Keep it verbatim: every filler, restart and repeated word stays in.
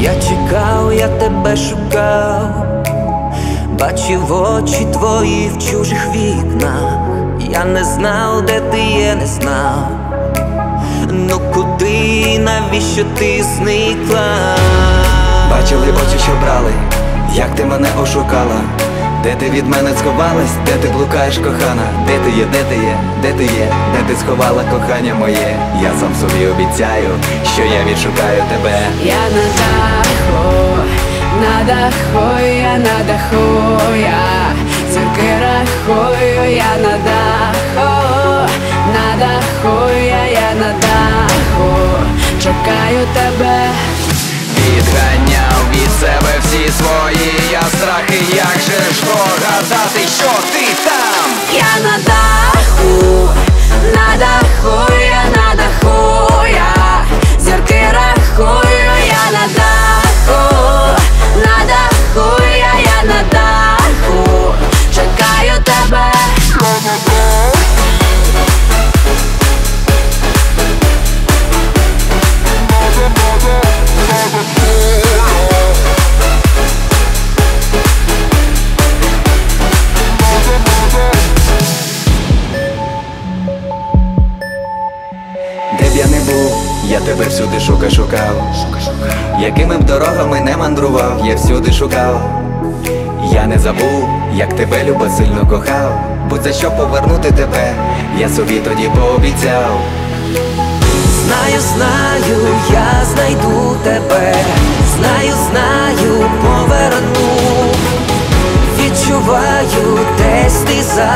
Я чекав, я тебе шукав, бачив очі твої в чужих вікнах. Я не знав, де ти є, не знав. Ну куди, навіщо ти зникла? Бачили очі, що брали, як ти мене ошукала. Де ти від мене сховалась, де ти блукаєш, кохана? Де ти є, де ти є, де ти є, де ти сховала кохання моє? Я сам собі обіцяю, що я відшукаю тебе. Я на даху, на даху, я на даху, я зірки рахую, я на даху, на даху, я, я на даху, чекаю тебе. Відганяв від себе всі свої я страхи, як же ж догадати, що ти там? Я на даху, на даху, я на даху, я зірки рахую, я на даху, на даху, я, я на даху, чекаю тебе. Де б я не був, я тебе всюди шука шукав. Якими б дорогами не мандрував, я всюди шукав. Я не забув, як тебе любо сильно кохав. Будь за що повернути тебе, я собі тоді пообіцяв. Знаю, знаю, я знайду тебе. Знаю, знаю, поверну. Відчуваю, десь ти за